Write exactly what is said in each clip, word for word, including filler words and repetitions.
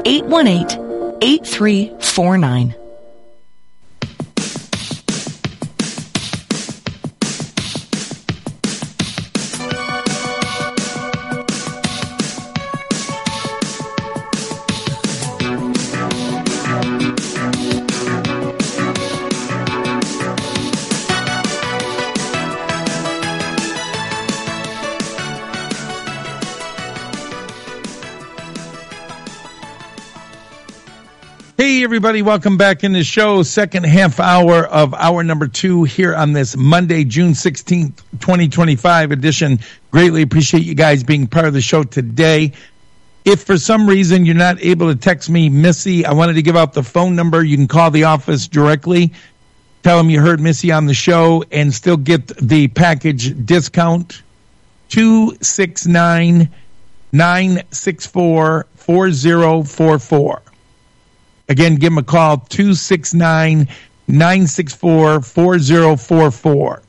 eight one eight, eight three four nine. Hey, everybody, welcome back in the show. Second half hour of hour number two here on this Monday, June sixteenth, twenty twenty-five edition. Greatly appreciate you guys being part of the show today. If for some reason you're not able to text me, Missy, I wanted to give out the phone number. You can call the office directly. Tell them you heard Missy on the show and still get the package discount. two six nine, nine six four, four zero four four. Again, give them a call, two six nine, nine six four, four zero four four.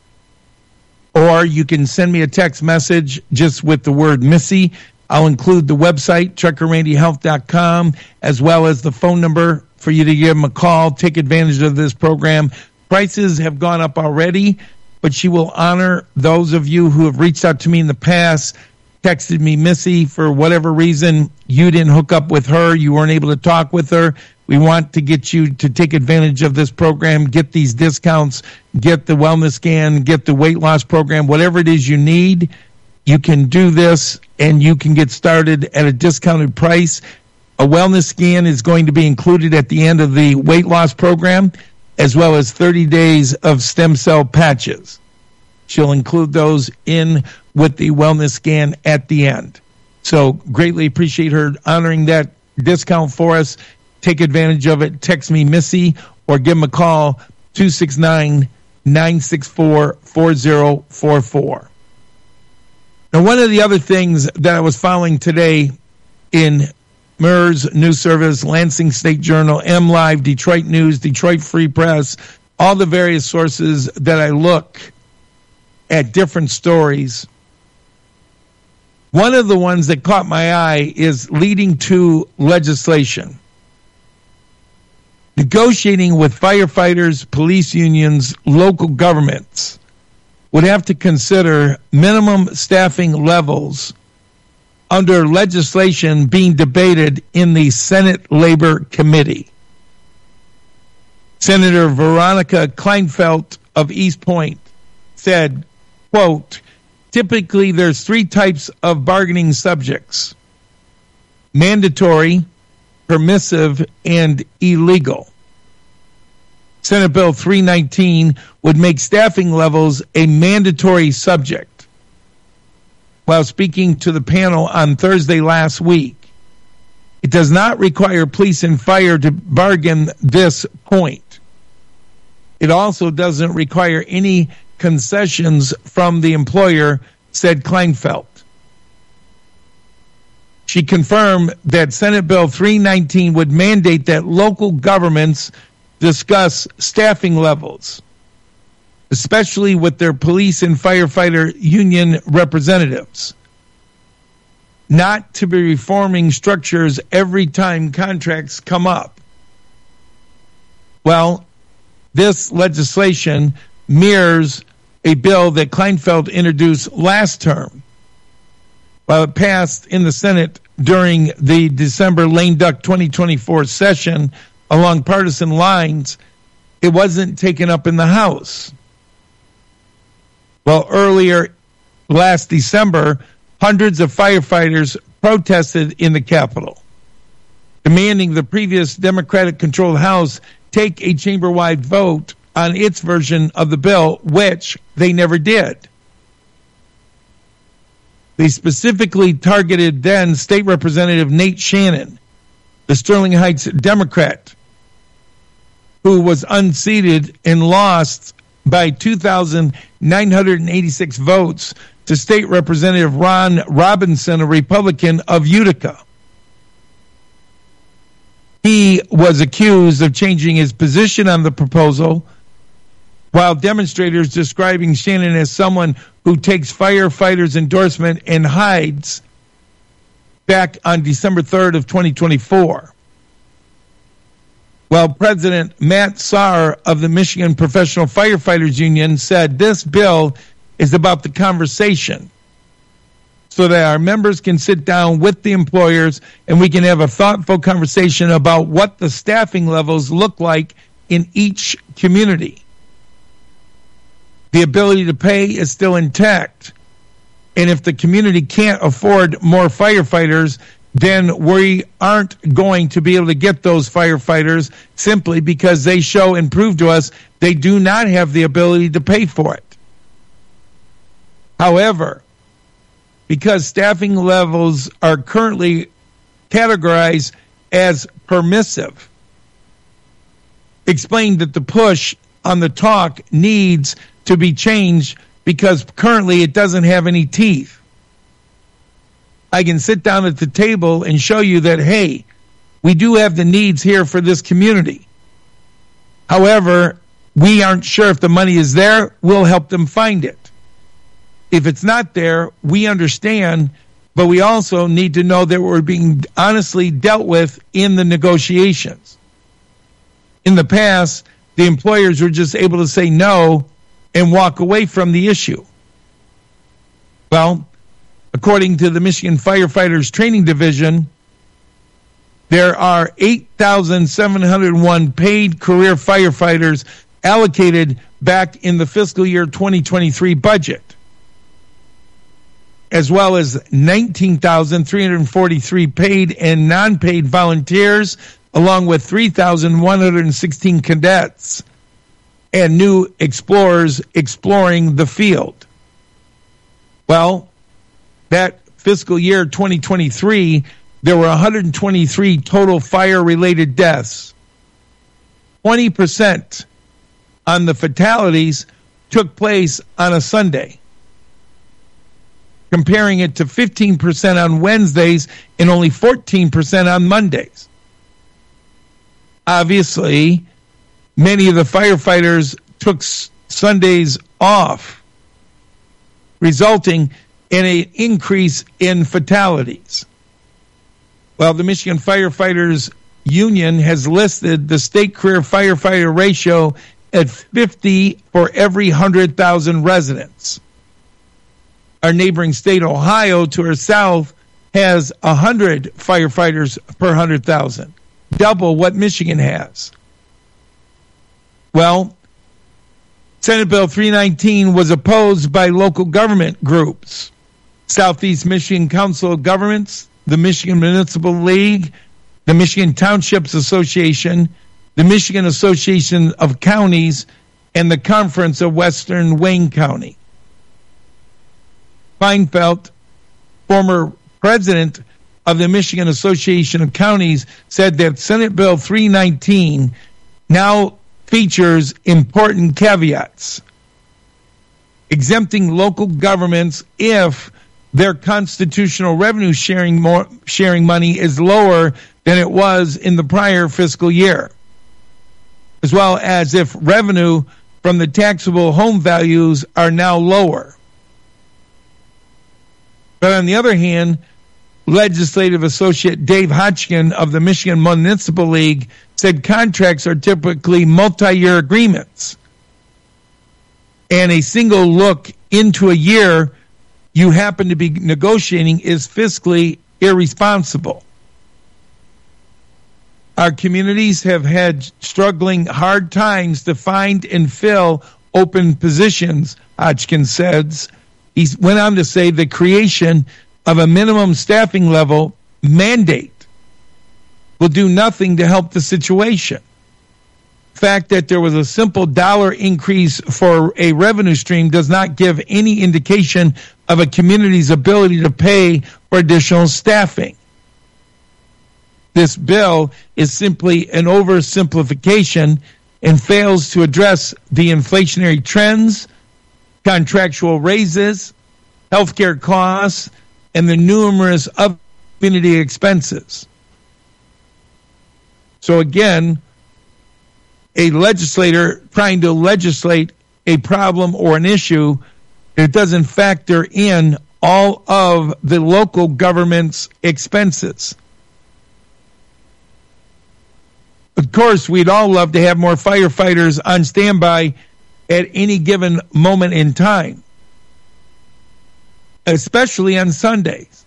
Or you can send me a text message just with the word Missy. I'll include the website, trucker randy health dot com, as well as the phone number for you to give them a call. Take advantage of this program. Prices have gone up already, but she will honor those of you who have reached out to me in the past, texted me, Missy, for whatever reason, you didn't hook up with her, you weren't able to talk with her. We want to get you to take advantage of this program, get these discounts, get the wellness scan, get the weight loss program, whatever it is you need, you can do this, and you can get started at a discounted price. A wellness scan is going to be included at the end of the weight loss program, as well as thirty days of stem cell patches. She'll include those in with the wellness scan at the end. So greatly appreciate her honoring that discount for us. Take advantage of it. Text me, Missy, or give them a call, two six nine, nine six four, four zero four four. Now, one of the other things that I was following today in M E R S News Service, Lansing State Journal, MLive, Detroit News, Detroit Free Press, all the various sources that I look at different stories. One of the ones that caught my eye is leading to legislation. Negotiating with firefighters, police unions, local governments would have to consider minimum staffing levels under legislation being debated in the Senate Labor Committee. Senator Veronica Kleinfeld of East Point said, quote, typically there's three types of bargaining subjects: mandatory, permissive, and illegal. Senate Bill three nineteen would make staffing levels a mandatory subject. While speaking to the panel on Thursday last week, it does not require police and fire to bargain this point. It also doesn't require any concessions from the employer, said Kleinfeld. She confirmed that Senate Bill three nineteen would mandate that local governments discuss staffing levels, especially with their police and firefighter union representatives, not to be reforming structures every time contracts come up. Well, this legislation mirrors a bill that Kleinfeld introduced last term. While it passed in the Senate during the December lame duck twenty twenty-four session along partisan lines, it wasn't taken up in the House. Well, earlier last December, hundreds of firefighters protested in the Capitol, demanding the previous Democratic-controlled House take a chamber-wide vote on its version of the bill, which they never did. They specifically targeted then State Representative Nate Shannon, the Sterling Heights Democrat, who was unseated and lost by two thousand nine hundred eighty-six votes to State Representative Ron Robinson, a Republican of Utica. He was accused of changing his position on the proposal, while demonstrators describing Shannon as someone who takes firefighters' endorsement and hides back on December third of twenty twenty-four. Well, President Matt Saar of the Michigan Professional Firefighters Union said this bill is about the conversation so that our members can sit down with the employers and we can have a thoughtful conversation about what the staffing levels look like in each community. The ability to pay is still intact. And if the community can't afford more firefighters, then we aren't going to be able to get those firefighters simply because they show and prove to us they do not have the ability to pay for it. However, because staffing levels are currently categorized as permissive, explained that the push on the talk needs to be changed because currently it doesn't have any teeth. I can sit down at the table and show you that, hey, we do have the needs here for this community. However, we aren't sure if the money is there. We'll help them find it. If it's not there, we understand, but we also need to know that we're being honestly dealt with in the negotiations. In the past, the employers were just able to say no and walk away from the issue. Well, according to the Michigan Firefighters Training Division, there are eight thousand seven hundred one paid career firefighters allocated back in the fiscal year twenty twenty-three budget, as well as nineteen thousand three hundred forty-three paid and non-paid volunteers, along with three thousand one hundred sixteen cadets and new explorers exploring the field. Well, that fiscal year twenty twenty-three, there were one hundred twenty-three total fire-related deaths. twenty percent on the fatalities took place on a Sunday, comparing it to fifteen percent on Wednesdays and only fourteen percent on Mondays. Obviously, many of the firefighters took Sundays off, resulting in an increase in fatalities. Well, the Michigan Firefighters Union has listed the state career firefighter ratio at fifty for every one hundred thousand residents. Our neighboring state, Ohio, to our south, has one hundred firefighters per one hundred thousand, double what Michigan has. Well, Senate Bill three nineteen was opposed by local government groups. Southeast Michigan Council of Governments, the Michigan Municipal League, the Michigan Townships Association, the Michigan Association of Counties, and the Conference of Western Wayne County. Feinfeld, former president of the Michigan Association of Counties, said that Senate Bill three nineteen now features important caveats, exempting local governments if their constitutional revenue sharing more, sharing money is lower than it was in the prior fiscal year, as well as if revenue from the taxable home values are now lower. But on the other hand, Legislative Associate Dave Hodgkin of the Michigan Municipal League said contracts are typically multi-year agreements, and a single look into a year you happen to be negotiating is fiscally irresponsible. Our communities have had struggling hard times to find and fill open positions, Hodgkin says. He went on to say the creation of a minimum staffing level mandate will do nothing to help the situation. The fact that there was a simple dollar increase for a revenue stream does not give any indication of a community's ability to pay for additional staffing. This bill is simply an oversimplification and fails to address the inflationary trends, contractual raises, healthcare costs, and the numerous other community expenses. So again, a legislator trying to legislate a problem or an issue that doesn't factor in all of the local government's expenses. Of course, we'd all love to have more firefighters on standby at any given moment in time, especially on Sundays.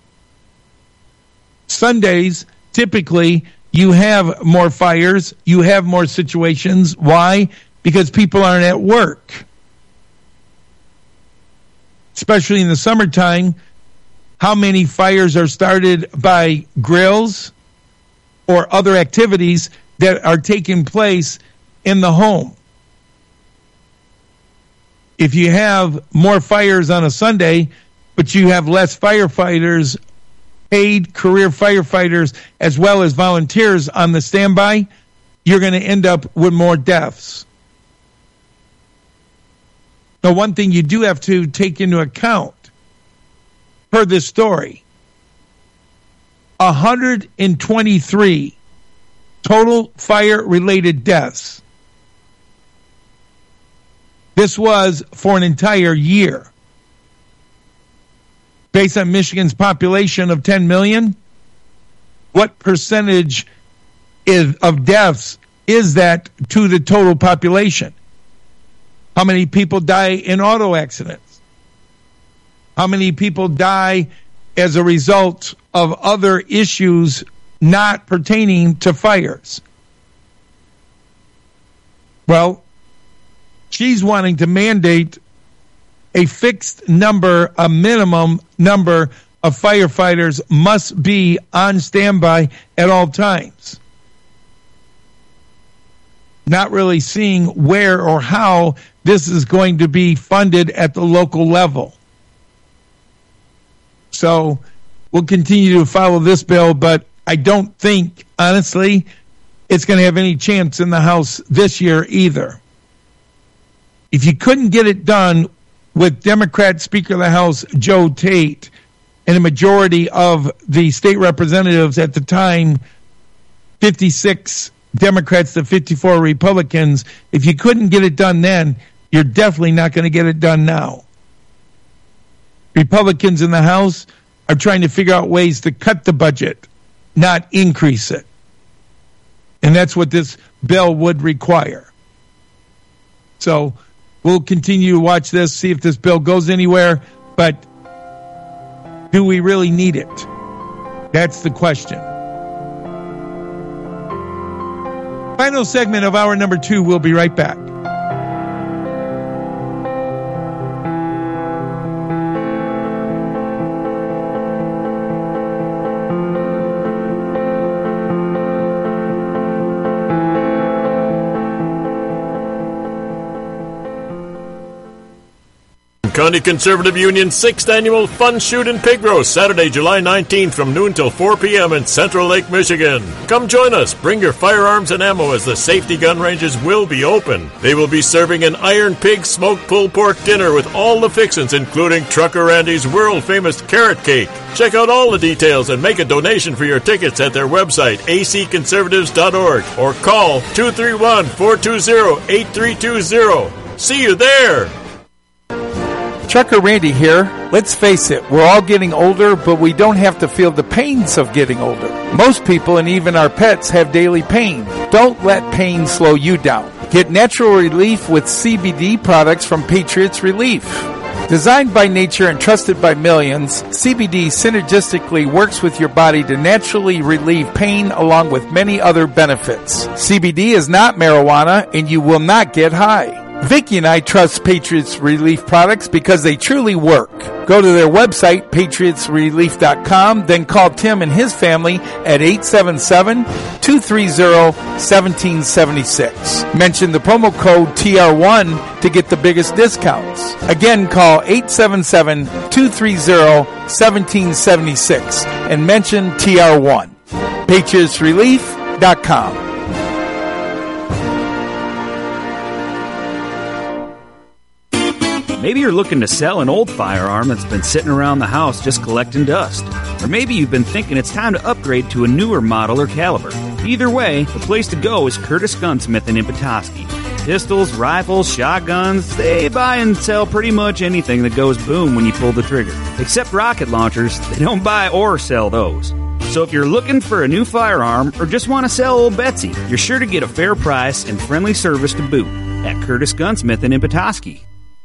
Sundays, typically, you have more fires, you have more situations. Why? Because people aren't at work. Especially in the summertime, how many fires are started by grills or other activities that are taking place in the home? If you have more fires on a Sunday, but you have less firefighters, paid career firefighters, as well as volunteers on the standby, you're going to end up with more deaths. Now, one thing you do have to take into account per this story, one hundred twenty-three total fire-related deaths. This was for an entire year. Based on Michigan's population of ten million, what percentage is, of deaths is that to the total population? How many people die in auto accidents? How many people die as a result of other issues not pertaining to fires? Well, she's wanting to mandate a fixed number, a minimum number of firefighters must be on standby at all times. Not really seeing where or how this is going to be funded at the local level. So we'll continue to follow this bill, but I don't think, honestly, it's going to have any chance in the House this year either. If you couldn't get it done with Democrat Speaker of the House Joe Tate and a majority of the state representatives at the time, fifty-six Democrats to fifty-four Republicans, if you couldn't get it done then, you're definitely not going to get it done now. Republicans in the House are trying to figure out ways to cut the budget, not increase it. And that's what this bill would require. So we'll continue to watch this, see if this bill goes anywhere, but do we really need it? That's the question. Final segment of hour number two. We'll be right back. County Conservative Union's sixth Annual Fun Shoot and Pig Roast, Saturday, July nineteenth from noon till four p.m. in Central Lake, Michigan. Come join us. Bring your firearms and ammo as the safety gun ranges will be open. They will be serving an Iron Pig smoked pulled pork dinner with all the fixins, including Trucker Randy's world-famous carrot cake. Check out all the details and make a donation for your tickets at their website, a c conservatives dot org, or call two three one, four two zero, eight three two zero. See you there! Trucker Randy here. Let's face it, we're all getting older, but we don't have to feel the pains of getting older. Most people and even our pets have daily pain. Don't let pain slow you down. Get natural relief with C B D products from Patriots Relief. Designed by nature and trusted by millions, C B D synergistically works with your body to naturally relieve pain along with many other benefits. C B D is not marijuana and you will not get high. Vicki and I trust Patriots Relief products because they truly work. Go to their website, patriots relief dot com, then call Tim and his family at eight seven seven, two three zero, one seven seven six. Mention the promo code T R one to get the biggest discounts. Again, call eight seven seven, two three zero, one seven seven six and mention T R one. patriots relief dot com. Maybe you're looking to sell an old firearm that's been sitting around the house just collecting dust. Or maybe you've been thinking it's time to upgrade to a newer model or caliber. Either way, the place to go is Curtis Gunsmith in Petoskey. Pistols, rifles, shotguns, they buy and sell pretty much anything that goes boom when you pull the trigger. Except rocket launchers, they don't buy or sell those. So if you're looking for a new firearm or just want to sell old Betsy, you're sure to get a fair price and friendly service to boot at Curtis Gunsmith in Petoskey.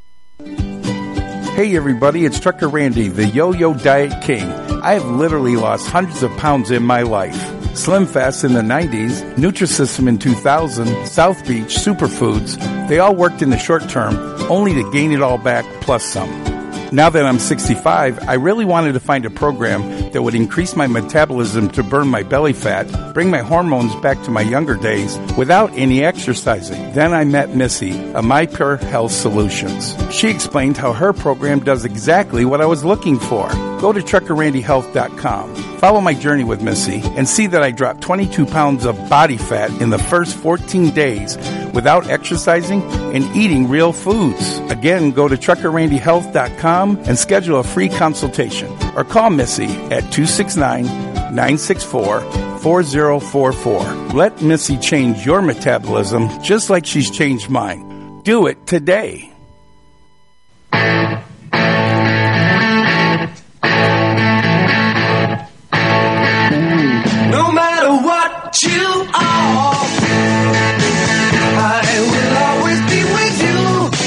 Hey everybody, it's Trucker Randy, the Yo-Yo Diet King. I have literally lost hundreds of pounds in my life. Slim Fast in the nineties, Nutrisystem in two thousand, South Beach, Superfoods, they all worked in the short term, only to gain it all back plus some. Now that I'm sixty-five, I really wanted to find a program that would increase my metabolism to burn my belly fat, bring my hormones back to my younger days without any exercising. Then I met Missy, of MyPure Health Solutions. She explained how her program does exactly what I was looking for. Go to trucker randy health dot com. Follow my journey with Missy and see that I dropped twenty-two pounds of body fat in the first fourteen days without exercising and eating real foods. Again, go to trucker randy health dot com and schedule a free consultation or call Missy at two six nine, nine six four, four zero four four. Let Missy change your metabolism just like she's changed mine. Do it today. No matter what you are, I will always be with you.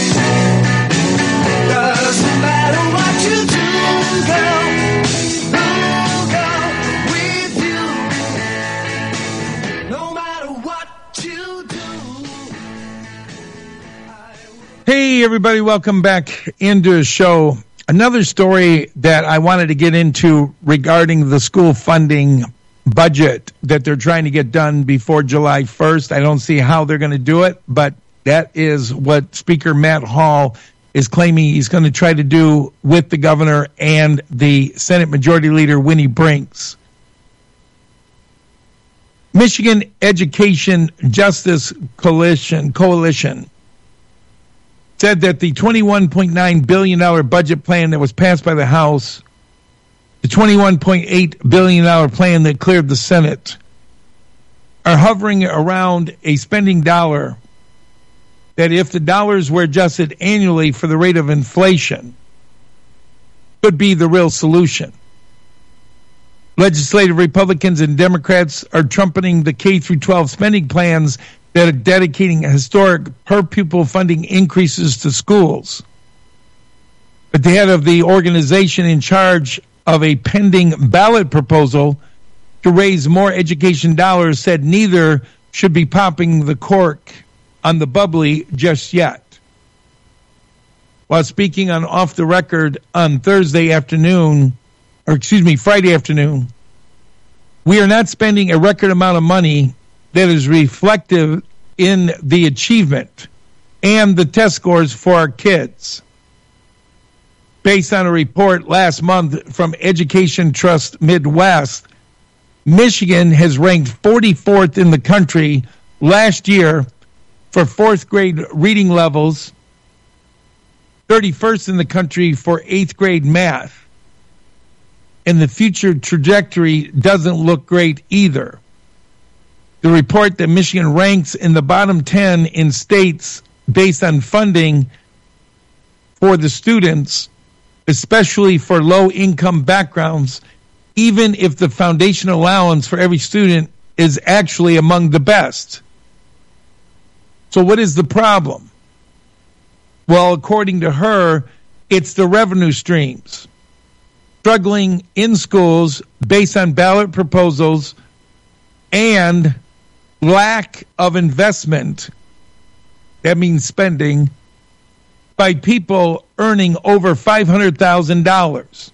Doesn't matter what you do, girl, I'll go with you. No matter what you do. Hey, everybody, welcome back into the show. Another story that I wanted to get into regarding the school funding budget that they're trying to get done before July first. I don't see how they're going to do it, but that is what Speaker Matt Hall is claiming he's going to try to do with the governor and the Senate Majority Leader Winnie Brinks. Michigan Education Justice Coalition, Coalition said that the twenty-one point nine billion dollars budget plan that was passed by the House, the twenty-one point eight billion dollars plan that cleared the Senate, are hovering around a spending dollar that, if the dollars were adjusted annually for the rate of inflation, could be the real solution. Legislative Republicans and Democrats are trumpeting the K through twelve spending plans that are dedicating historic per-pupil funding increases to schools. But the head of the organization in charge of a pending ballot proposal to raise more education dollars said neither should be popping the cork on the bubbly just yet. While speaking on Off the Record on Thursday afternoon, or excuse me, Friday afternoon, we are not spending a record amount of money that is reflective in the achievement and the test scores for our kids. Based on a report last month from Education Trust Midwest, Michigan has ranked forty-fourth in the country last year for fourth grade reading levels, thirty-first in the country for eighth grade math, and the future trajectory doesn't look great either. The report that Michigan ranks in the bottom ten in states based on funding for the students, especially for low-income backgrounds, even if the foundation allowance for every student is actually among the best. So what is the problem? Well, according to her, it's the revenue streams. Struggling in schools based on ballot proposals and lack of investment, that means spending, by people earning over five hundred thousand dollars.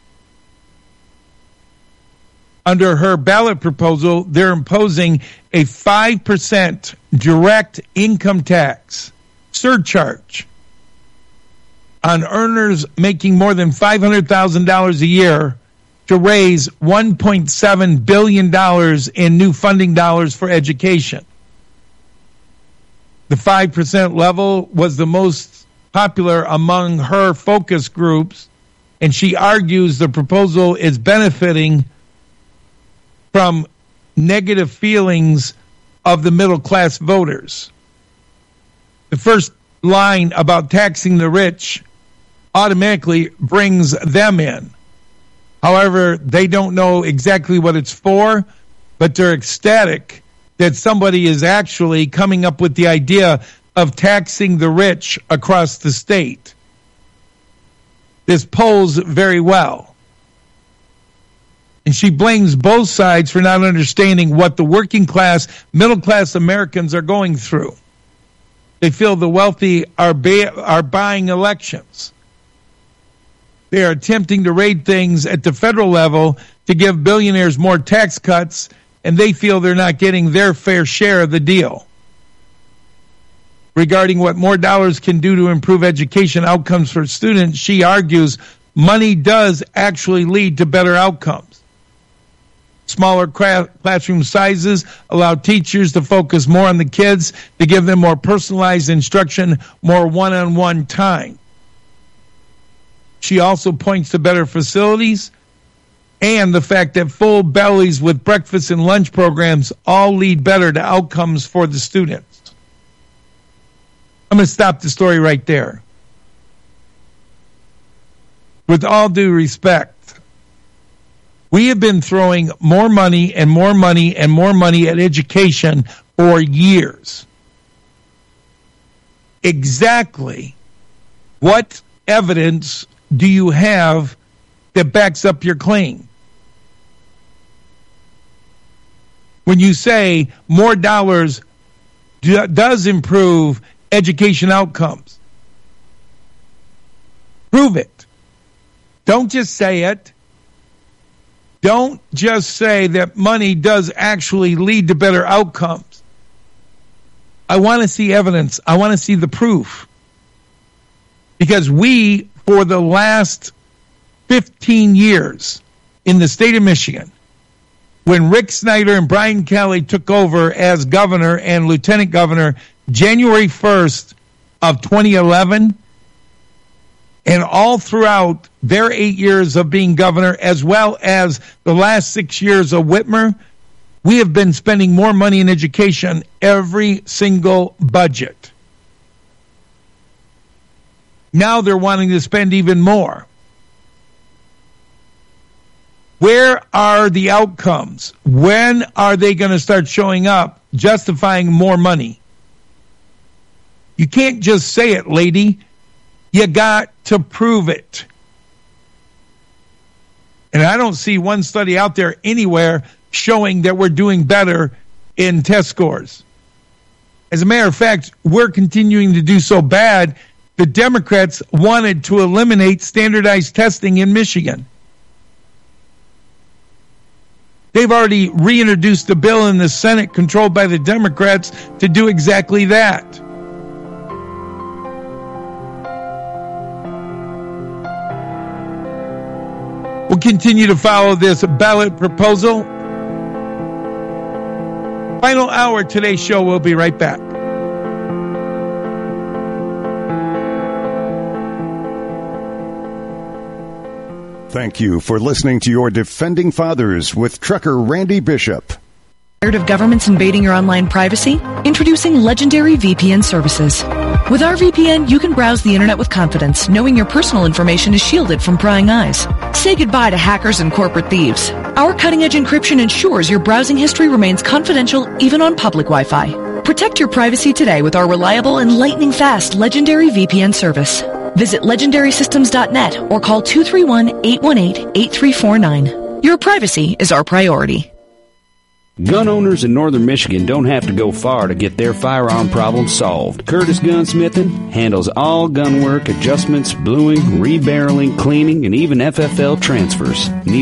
Under her ballot proposal, they're imposing a five percent direct income tax surcharge on earners making more than five hundred thousand dollars a year to raise one point seven billion dollars in new funding dollars for education. The five percent level was the most popular among her focus groups, and she argues the proposal is benefiting from negative feelings of the middle class voters. the first line about taxing the rich automatically brings them in. However, they don't know exactly what it's for, but they're ecstatic that somebody is actually coming up with the idea of taxing the rich across the state. This polls very well. And she blames both sides for not understanding what the working class, middle class Americans are going through. They feel the wealthy are ba- are buying elections. They are attempting to raid things at the federal level to give billionaires more tax cuts, and they feel they're not getting their fair share of the deal. Regarding what more dollars can do to improve education outcomes for students, she argues money does actually lead to better outcomes. Smaller classroom sizes allow teachers to focus more on the kids, to give them more personalized instruction, more one-on-one time. She also points to better facilities and the fact that full bellies with breakfast and lunch programs all lead better to outcomes for the students. I'm going to stop the story right there. With all due respect, we have been throwing more money and more money and more money at education for years. Exactly what evidence do you have that backs up your claim? When you say more dollars do, does improve education outcomes, prove it. Don't just say it. Don't just say that money does actually lead to better outcomes. I want to see evidence. I want to see the proof. Because we, for the last fifteen years in the state of Michigan, when Rick Snyder and Brian Kelly took over as governor and lieutenant governor January first of twenty eleven, and all throughout their eight years of being governor, as well as the last six years of Whitmer, we have been spending more money in education every single budget. Now they're wanting to spend even more. Where are the outcomes? When are they going to start showing up, justifying more money? You can't just say it, lady. You got to prove it. And I don't see one study out there anywhere showing that we're doing better in test scores. As a matter of fact, we're continuing to do so bad, the Democrats wanted to eliminate standardized testing in Michigan. They've already reintroduced a bill in the Senate controlled by the Democrats to do exactly that. We'll continue to follow this ballot proposal. Final hour today's show. We'll be right back. Thank you for listening to your Defending Fathers with Trucker Randy Bishop. Tired of governments invading your online privacy? Introducing Legendary V P N services. With our V P N, you can browse the internet with confidence, knowing your personal information is shielded from prying eyes. Say goodbye to hackers and corporate thieves. Our cutting-edge encryption ensures your browsing history remains confidential even on public Wi-Fi. Protect your privacy today with our reliable and lightning-fast Legendary V P N service. Visit legendary systems dot net or call two three one, eight one eight, eight three four nine. Your privacy is our priority. Gun owners in northern Michigan don't have to go far to get their firearm problems solved. Curtis Gunsmithing handles all gun work, adjustments, bluing, rebarreling, cleaning, and even F F L transfers. Need